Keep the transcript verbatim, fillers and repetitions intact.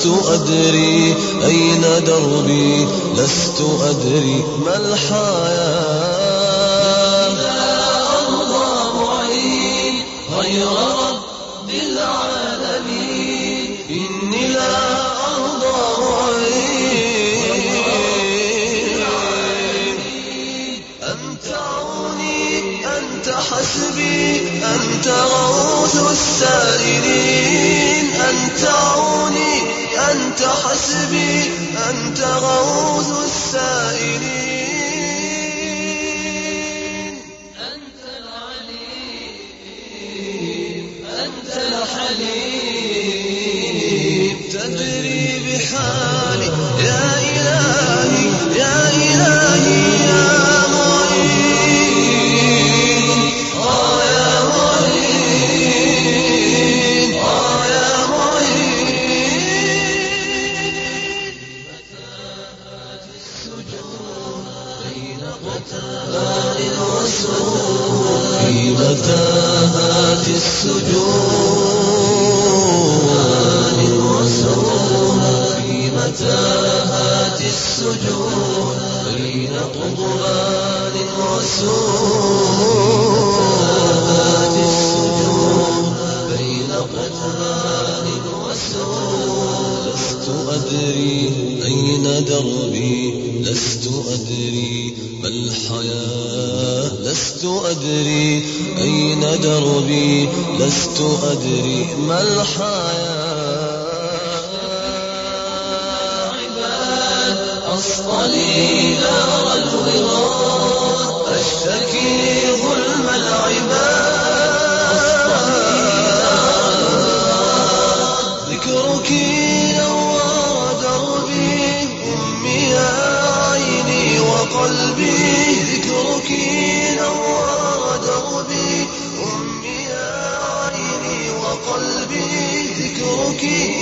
لست أدري أين دربي، لست أدري ما الحياة. لا أرضى معين غير رب العالمين، إني لا أرضى معين. أنت عوني أنت حسبي أنت غوث السائلين، أنت عوني أنت حسبي أنت غوث السائلين. أنت العليم أنت الحليم، تدري بحالي يا إلهي يا إلهي يا معين. آه يا معين آه يا معين. متاهات السجود بين قتال وسود، في متاهات السجود في متاهات السجود بين قضبان وسود، بين قضبان وسود. لست أدري أين دربي، لست أدري ما الحياة. لست أدري أين دربي، لست أدري ما الحياة. عباد أصطلي نار الوراد، أشتكي ظلم العباد. ذكرك نور دربي، أمي يا عيني وقلبي. ذكرك نور دربي، أمي يا عيني وقلبي. ذكرك